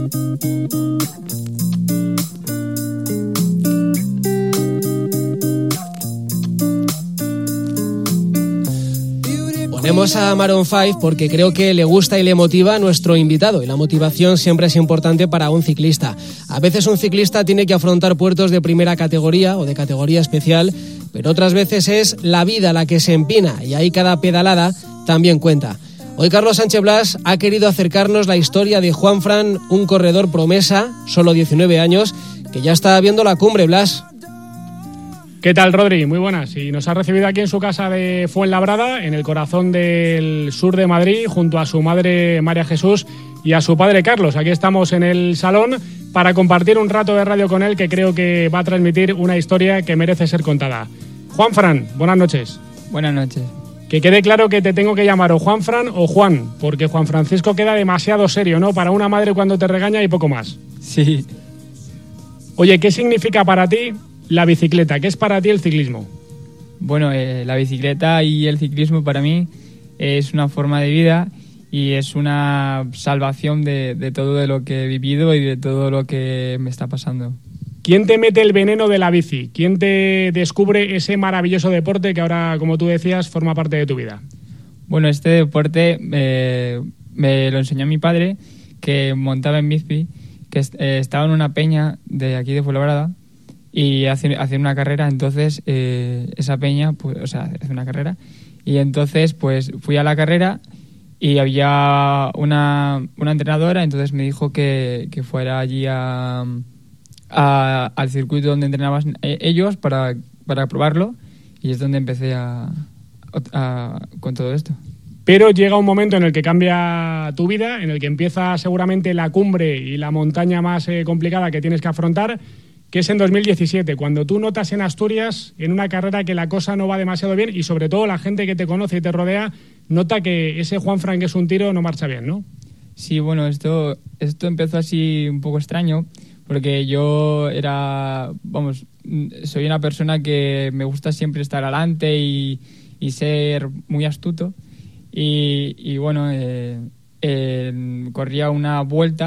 Ponemos a Maroon 5 porque creo que le gusta y le motiva a nuestro invitado, y la motivación siempre es importante para un ciclista. A veces un ciclista tiene que afrontar puertos de primera categoría o de categoría especial, pero otras veces es la vida la que se empina, y ahí cada pedalada también cuenta. Hoy Carlos Sánchez Blas ha querido acercarnos la historia de Juanfran, un corredor promesa, solo 19 años, que ya está viendo la cumbre. Blas. ¿Qué tal, Rodri? Muy buenas. Y nos ha recibido aquí en su casa de Fuenlabrada, en el corazón del sur de Madrid, junto a su madre María Jesús y a su padre Carlos. Aquí estamos en el salón para compartir un rato de radio con él, que creo que va a transmitir una historia que merece ser contada. Juanfran, buenas noches. Buenas noches. Que quede claro que te tengo que llamar o Juanfran o Juan, porque Juan Francisco queda demasiado serio, ¿no? Para una madre cuando te regaña y poco más. Sí. Oye, ¿qué significa para ti la bicicleta? ¿Qué es para ti el ciclismo? Bueno, la bicicleta y el ciclismo para mí es una forma de vida y es una salvación de todo de lo que he vivido y de todo lo que me está pasando. ¿Quién te mete el veneno de la bici? ¿Quién te descubre ese maravilloso deporte que ahora, como tú decías, forma parte de tu vida? Bueno, este deporte me lo enseñó mi padre, que montaba en bici, que estaba en una peña de aquí de Fuenlabrada, y hace una carrera. Entonces esa peña, pues, o sea, hace una carrera, y entonces pues fui a la carrera y había una entrenadora. Entonces me dijo que fuera allí al circuito donde entrenaban ellos para probarlo, y es donde empecé con todo esto. Pero llega un momento en el que cambia tu vida, en el que empieza seguramente la cumbre y la montaña más complicada que tienes que afrontar, que es en 2017, cuando tú notas en Asturias, en una carrera, que la cosa no va demasiado bien, y sobre todo la gente que te conoce y te rodea nota que ese Juanfran, que es un tiro, no marcha bien, ¿no? Sí, bueno, esto empezó así un poco extraño, porque yo soy una persona que me gusta siempre estar adelante y ser muy astuto, y bueno, corría una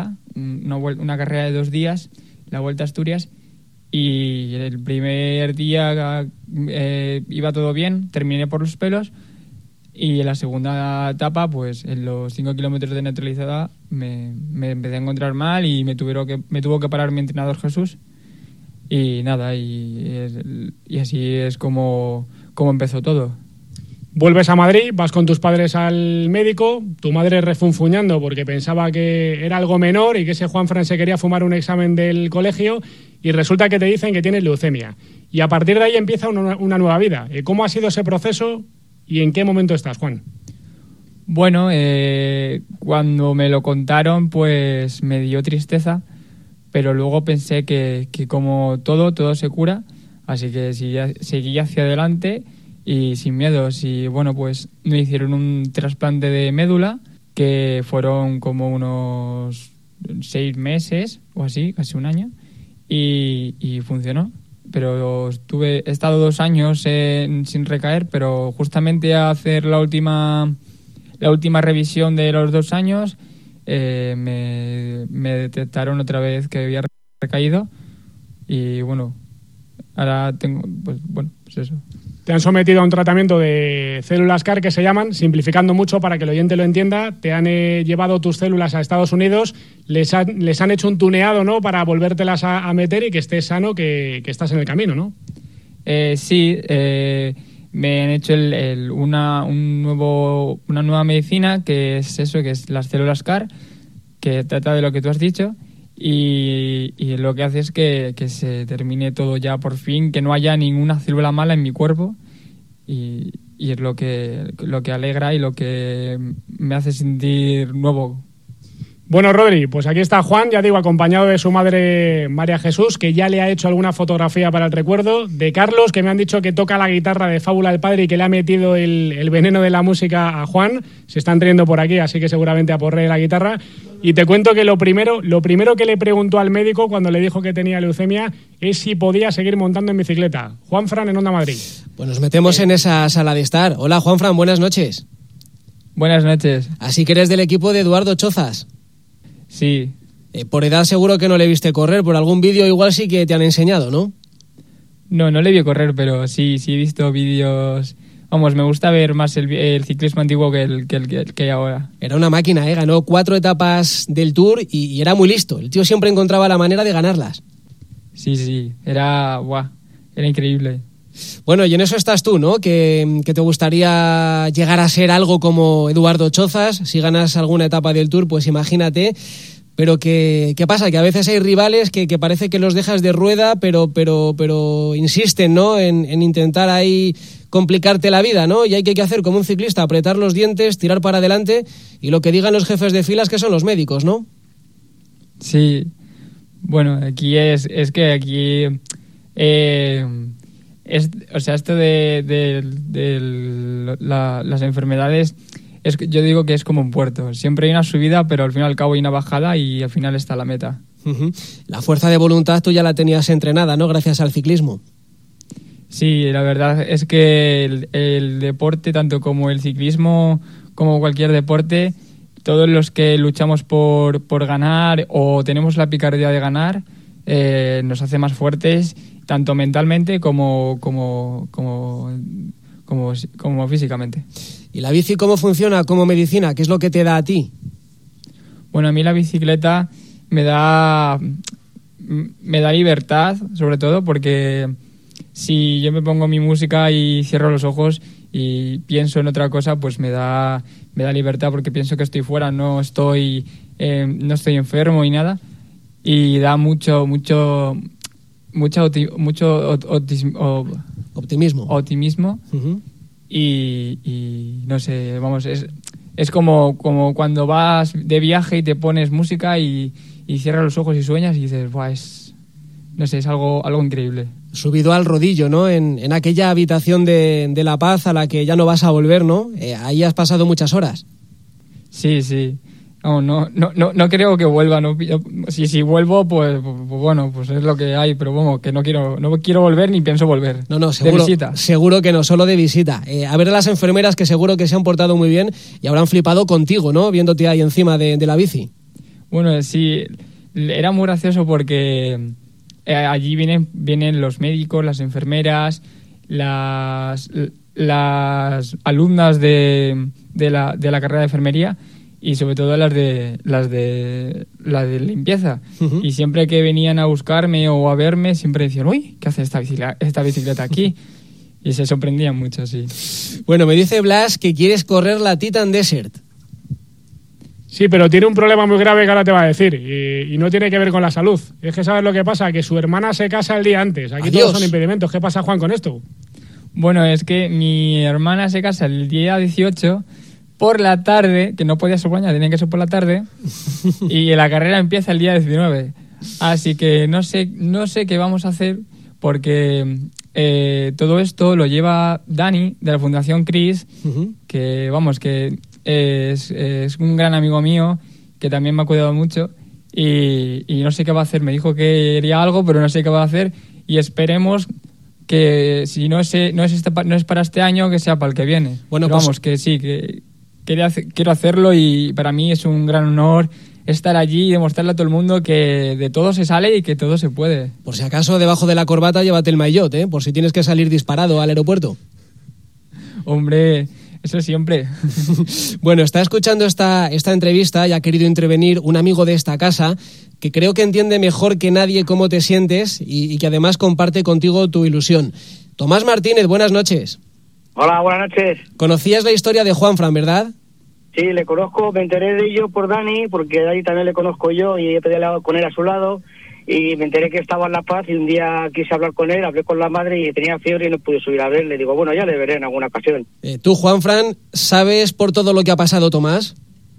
carrera de 2 días, la Vuelta a Asturias. Y el primer día iba todo bien, terminé por los pelos, y en la segunda etapa, pues en los 5 kilómetros de neutralizada, me empecé a encontrar mal y me tuvo que parar mi entrenador Jesús, y nada, y así es como empezó todo. Vuelves a Madrid, vas con tus padres al médico, tu madre refunfuñando porque pensaba que era algo menor y que ese Juanfran se quería fumar un examen del colegio, y resulta que te dicen que tienes leucemia. Y a partir de ahí empieza una nueva vida. ¿Cómo ha sido ese proceso y en qué momento estás, Juan? Bueno, cuando me lo contaron, pues me dio tristeza, pero luego pensé que como todo se cura, así que seguí hacia adelante y sin miedos. Y bueno, pues me hicieron un trasplante de médula, que fueron como unos 6 meses o así, casi un año, y funcionó. Pero he estado 2 años sin recaer, pero justamente a hacer la última revisión de los 2 años me detectaron otra vez que había recaído, y bueno, ahora tengo, pues eso. Te han sometido a un tratamiento de células CAR, que se llaman, simplificando mucho para que el oyente lo entienda. Te han llevado tus células a Estados Unidos, les han hecho un tuneado, ¿no?, para volvértelas a meter y que estés sano, que estás en el camino, ¿no? Sí, me han hecho una nueva medicina, que es eso, que es las células CAR, que trata de lo que tú has dicho, y lo que hace es que se termine todo ya por fin, que no haya ninguna célula mala en mi cuerpo, y es lo que alegra y lo que me hace sentir nuevo. Bueno, Rodri, pues aquí está Juan, ya digo, acompañado de su madre María Jesús, que ya le ha hecho alguna fotografía para el recuerdo, de Carlos, que me han dicho que toca la guitarra de Fábula del Padre y que le ha metido el veneno de la música a Juan. Se están riendo por aquí, así que seguramente aporree la guitarra. Y te cuento que lo primero que le preguntó al médico cuando le dijo que tenía leucemia es si podía seguir montando en bicicleta. Juanfran, en Onda Madrid. Pues nos metemos en esa sala de estar. Hola, Juanfran, buenas noches. Buenas noches. Así que eres del equipo de Eduardo Chozas. Sí. Por edad seguro que no le viste correr, por algún vídeo igual sí que te han enseñado, ¿no? No le vi correr, pero sí he visto vídeos. Vamos, me gusta ver más el ciclismo antiguo que el que hay ahora. Era una máquina, ganó 4 etapas del Tour y era muy listo. El tío siempre encontraba la manera de ganarlas. Sí, era increíble. Bueno, y en eso estás tú, ¿no? Que te gustaría llegar a ser algo como Eduardo Chozas. Si ganas alguna etapa del Tour, pues imagínate. Pero ¿qué pasa? Que a veces hay rivales que parece que los dejas de rueda, pero insisten, ¿no? En intentar ahí complicarte la vida, ¿no? Y hay que hacer como un ciclista, apretar los dientes, tirar para adelante y lo que digan los jefes de filas que son los médicos, ¿no? Sí. Bueno, aquí es que aquí esto de las enfermedades, yo digo que es como un puerto. Siempre hay una subida, pero al fin y al cabo hay una bajada y al final está la meta. Uh-huh. La fuerza de voluntad tú ya la tenías entrenada, ¿no? Gracias al ciclismo. Sí, la verdad es que el deporte, tanto como el ciclismo, como cualquier deporte, todos los que luchamos por ganar o tenemos la picardía de ganar, nos hace más fuertes, tanto mentalmente como físicamente. ¿Y la bici cómo funciona como medicina? ¿Qué es lo que te da a ti? Bueno, a mí la bicicleta me da libertad, sobre todo, porque si yo me pongo mi música y cierro los ojos y pienso en otra cosa, pues me da libertad, porque pienso que estoy fuera, no estoy enfermo y nada, y da mucho optimismo. Uh-huh. Y no sé, vamos, es como cuando vas de viaje y te pones música y cierras los ojos y sueñas y dices, buah, es algo increíble. Subido al rodillo, ¿no? En aquella habitación de La Paz a la que ya no vas a volver, ¿no? Ahí has pasado muchas horas. Sí. No creo que vuelva, ¿no? Si vuelvo, pues bueno, pues es lo que hay, pero bueno, que no quiero volver ni pienso volver. No, seguro, de visita. Seguro que no, solo de visita. A ver a las enfermeras que seguro que se han portado muy bien y habrán flipado contigo, ¿no? Viéndote ahí encima de la bici. Bueno, sí, era muy gracioso porque allí vienen los médicos, las enfermeras, las alumnas de la carrera de enfermería, y sobre todo las de limpieza. Uh-huh. Y siempre que venían a buscarme o a verme, siempre decían, uy, ¿qué hace esta bicicleta aquí? Y se sorprendían mucho, sí. Bueno, me dice Blas que quieres correr la Titan Desert. Sí, pero tiene un problema muy grave que ahora te va a decir, y no tiene que ver con la salud. Es que ¿sabes lo que pasa? Que su hermana se casa el día antes. Aquí Adiós. todos son impedimentos. ¿Qué pasa, Juan, con esto? Bueno, es que mi hermana se casa el día 18 por la tarde, que no podía ser por la mañana, tenía que ser por la tarde, y la carrera empieza el día 19. Así que no sé qué vamos a hacer, porque todo esto lo lleva Dani, de la Fundación Cris, Uh-huh. que vamos, que es un gran amigo mío, que también me ha cuidado mucho, y no sé qué va a hacer. Me dijo que haría algo, pero no sé qué va a hacer, y esperemos que si no es para este año, que sea para el que viene. Bueno, pero pues, vamos, que sí, que quiero hacerlo, y para mí es un gran honor estar allí y demostrarle a todo el mundo que de todo se sale y que todo se puede. Por si acaso, debajo de la corbata llévate el maillot, ¿eh? Por si tienes que salir disparado al aeropuerto. Hombre, eso siempre. Bueno, está escuchando esta entrevista y ha querido intervenir un amigo de esta casa que creo que entiende mejor que nadie cómo te sientes y que además comparte contigo tu ilusión. Tomás Martínez, buenas noches. Hola, buenas noches. Conocías la historia de Juanfran, ¿verdad? Sí, le conozco, me enteré de ello por Dani, porque ahí también le conozco yo y he peleado con él a su lado, y me enteré que estaba en La Paz y un día quise hablar con él, hablé con la madre y tenía fiebre y no pude subir a ver. Le digo, bueno, ya le veré en alguna ocasión. Tú, Juanfran, ¿sabes por todo lo que ha pasado Tomás?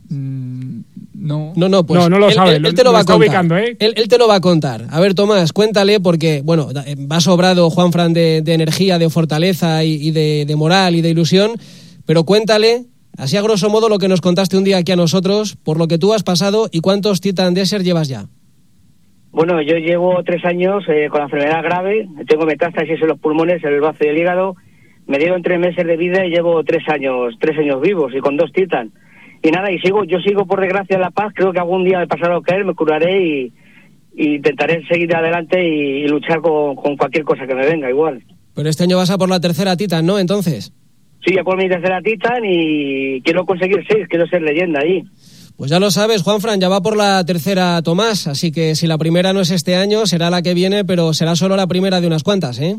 No. No, pues no lo sabe, él te lo va a contar. ubicando, ¿eh? Él te lo va a contar. A ver, Tomás, cuéntale, porque, bueno, va sobrado Juanfran de energía, de fortaleza y de moral y de ilusión, pero cuéntale, así a grosso modo, lo que nos contaste un día aquí a nosotros, por lo que tú has pasado y cuántos Titan Desert llevas ya. Bueno, yo llevo 3 años con la enfermedad grave, tengo metástasis en los pulmones, en el bazo y el hígado, me dieron 3 meses de vida y llevo 3 años vivos y con 2 Titan. nada, yo sigo por desgracia en La Paz. Creo que algún día me pasará lo que él, me curaré y intentaré seguir adelante y luchar con cualquier cosa que me venga, igual. Pero este año vas a por la tercera Titan, ¿no? Entonces. Sí, ya por mi tercera Titan y quiero conseguir 6, quiero ser leyenda ahí. Pues ya lo sabes, Juanfran, ya va por la tercera Tomás, así que si la primera no es este año, será la que viene, pero será solo la primera de unas cuantas, ¿eh?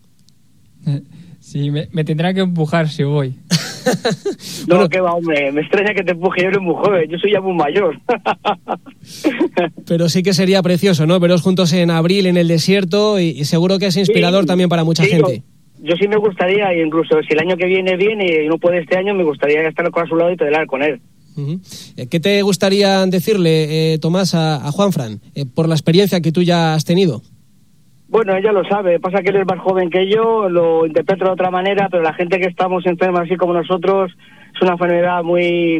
Sí, me tendrá que empujar si voy. No, bueno, que va, hombre, me extraña que te empuje, yo eres muy joven, yo soy ya muy mayor. Pero sí que sería precioso, ¿no? Veros juntos en abril en el desierto y seguro que es inspirador también para mucha gente. Yo sí me gustaría, incluso si el año que viene y no puede este año, me gustaría estar a su lado y pedalar con él. Uh-huh. ¿Qué te gustaría decirle, Tomás, a Juanfran, por la experiencia que tú ya has tenido? Bueno, ella lo sabe, pasa que él es más joven que yo, lo interpreto de otra manera, pero la gente que estamos enferma así como nosotros, es una enfermedad muy,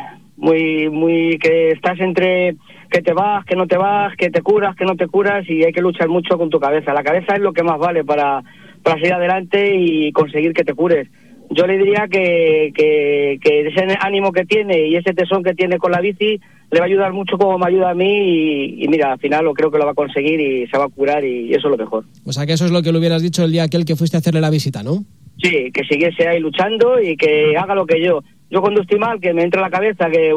que estás entre que te vas, que no te vas, que te curas, que no te curas, y hay que luchar mucho con tu cabeza. La cabeza es lo que más vale para seguir adelante y conseguir que te cures. Yo le diría que ese ánimo que tiene y ese tesón que tiene con la bici le va a ayudar mucho como me ayuda a mí y mira, al final lo creo que lo va a conseguir y se va a curar y eso es lo mejor. O sea que eso es lo que le hubieras dicho el día aquel que fuiste a hacerle la visita, ¿no? Sí, que siguiese ahí luchando y que haga lo que yo. Yo cuando estoy mal, que me entra a la cabeza que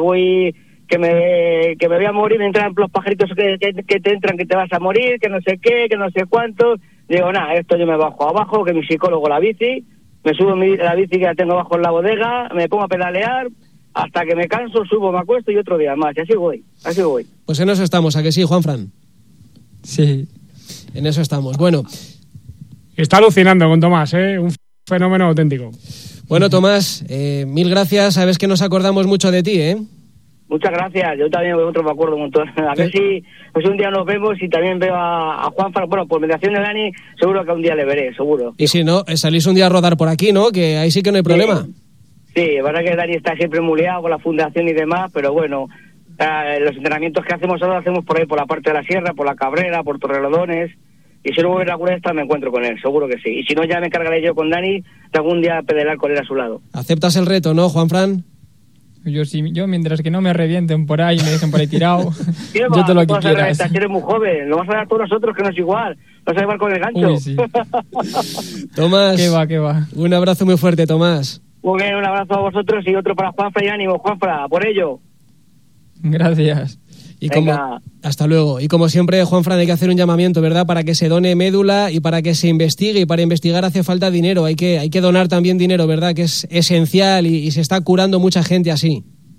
me voy a morir, me entran los pajaritos que te entran, que te vas a morir, que no sé qué, que no sé cuánto. Digo, esto yo me bajo abajo, que mi psicólogo la bici, me subo la bici que la tengo abajo en la bodega, me pongo a pedalear, hasta que me canso, subo, me acuesto y otro día más, y así voy. Pues en eso estamos, ¿a que sí, Juanfran? Sí. En eso estamos. Bueno. Está alucinando con Tomás, un fenómeno auténtico. Bueno, Tomás, mil gracias, sabes que nos acordamos mucho de ti, ¿eh? Muchas gracias, yo también me acuerdo un montón. A ver si pues un día nos vemos y también veo a Juanfran. Bueno, por mediación de Dani, seguro que un día le veré, seguro. Y si no, salís un día a rodar por aquí, ¿no? Que ahí sí que no hay problema. Sí, la verdad que Dani está siempre muy liado con la fundación y demás, pero bueno, los entrenamientos que hacemos ahora hacemos por ahí, por la parte de la sierra, por la Cabrera, por Torrelodones, y si no voy a alguna esta me encuentro con él, seguro que sí. Y si no, ya me encargaré yo con Dani de algún día pedalar con él a su lado. ¿Aceptas el reto, no, Juanfran? Yo mientras que no me revienten por ahí y me dejen por ahí tirado, yo te lo que quieras. Si eres muy joven, lo vas a dar a todos nosotros que no es igual. Vas a llevar con el gancho. Uy, sí. Tomás, ¿Qué va? Un abrazo muy fuerte, Tomás. Muy bien, un abrazo a vosotros y otro para Juanfra y ánimo, Juanfra, por ello. Gracias. Y hasta luego. Y como siempre, Juanfran, hay que hacer un llamamiento, ¿verdad? Para que se done médula y para que se investigue. Y para investigar hace falta dinero. Hay que donar también dinero, ¿verdad? Que es esencial y se está curando mucha gente así.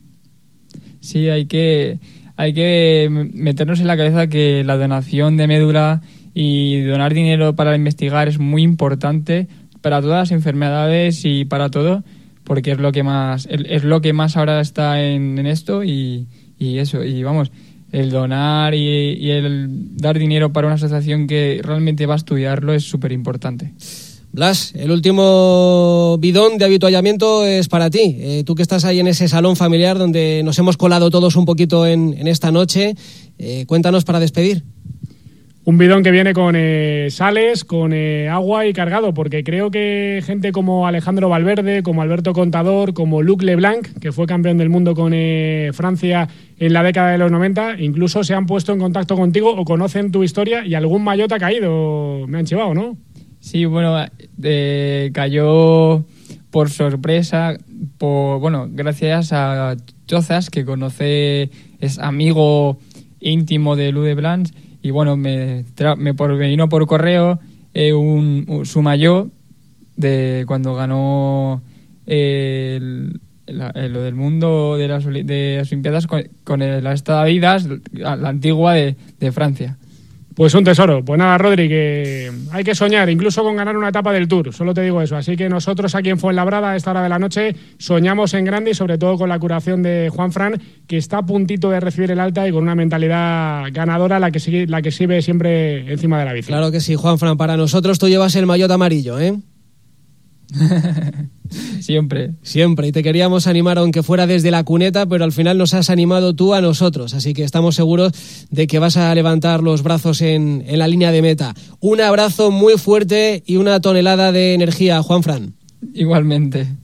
Sí, hay que meternos en la cabeza que la donación de médula y donar dinero para investigar es muy importante para todas las enfermedades y para todo, porque es lo que más ahora está en esto y eso. Y vamos, el donar y el dar dinero para una asociación que realmente va a estudiarlo es súper importante. Blas, el último bidón de avituallamiento es para ti. Tú que estás ahí en ese salón familiar donde nos hemos colado todos un poquito en esta noche, cuéntanos para despedir. Un bidón que viene con sales, con agua y cargado, porque creo que gente como Alejandro Valverde, como Alberto Contador, como Luc Leblanc, que fue campeón del mundo con Francia en la década de los 90, incluso se han puesto en contacto contigo o conocen tu historia y algún maillot ha caído, me han chivado, ¿no? Sí, bueno, cayó por sorpresa, gracias a Chozas, que es amigo íntimo de Luc Leblanc. Y bueno, me vino por correo su maillot de cuando ganó lo del mundo de las Olimpiadas con la Esta Adidas, la antigua de Francia. Pues un tesoro. Pues nada, Rodri, que hay que soñar, incluso con ganar una etapa del Tour, solo te digo eso. Así que nosotros aquí en Fuenlabrada, a esta hora de la noche, soñamos en grande y sobre todo con la curación de Juanfran, que está a puntito de recibir el alta y con una mentalidad ganadora, la que sigue siempre encima de la bici. Claro que sí, Juanfran, para nosotros tú llevas el maillot amarillo, ¿eh? Siempre, y te queríamos animar aunque fuera desde la cuneta, pero al final nos has animado tú a nosotros, así que estamos seguros de que vas a levantar los brazos en la línea de meta. Un abrazo muy fuerte y una tonelada de energía, Juanfran. Igualmente.